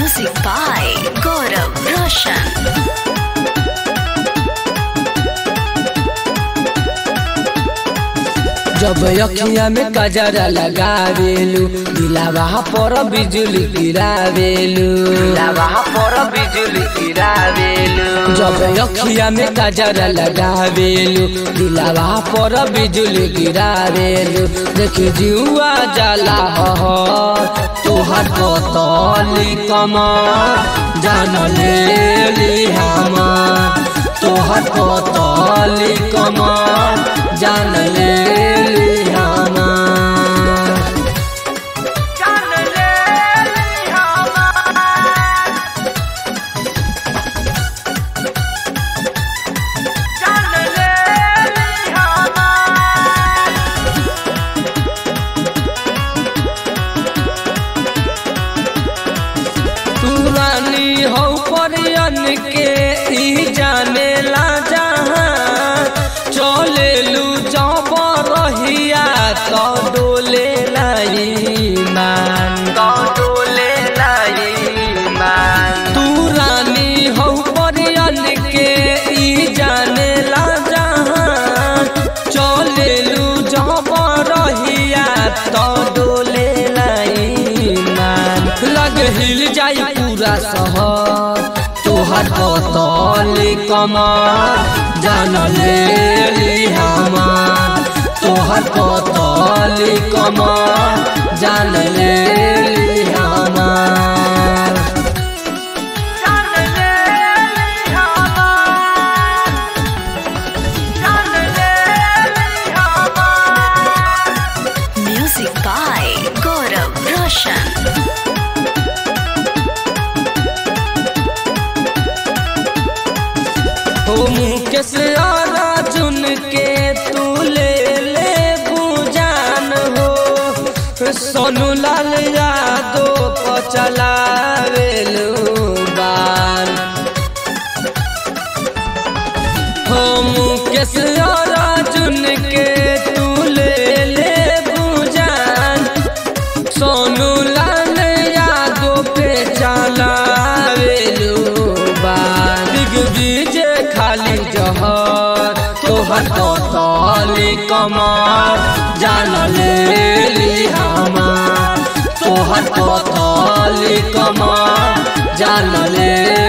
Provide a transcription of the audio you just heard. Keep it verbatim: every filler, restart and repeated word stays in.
Music by Gaurav Roshan. जब अखिया में कजरा लगावेलू दिलावा पर बिजुली गिरावेलू दिलावा पर बिजुली गिरावेलू जब अखिया में कजरा लगावेलू दिलावा पर बिजुली गिरावेलू देख जुआ जाला हो तोहर पतली कमर जान लेली हमार तोहर पतली कमर जान लेली रानी हो परियन के ई जाने ला जहाँ चले लू जब रहिया तो डोले लाई मान तो डोले लाई मान तू रानी हो परियन के ई जाने ला जहाँ चले लू जब रहिया तो डोले लाई मान लग हिल जाई पूरा शहर तोहर पतली कमर जान लेली हमार तोहर पतली कमर जान लेली हमार जान लेली हमार जान लेली हमार Music by Gaurav Roshan. Mukesh Arjun के तू ले ले बुझान हो सोनू लाल यादव को चलावेलू बान हो मुकेश अर्जुन के तू ले ले बुझान सोनू लाल यादव पे चलावेलू बान दिग्विजय खाली जहर तोहर पतली कमर जान लेली हमार तोहर पतली कमर जान ले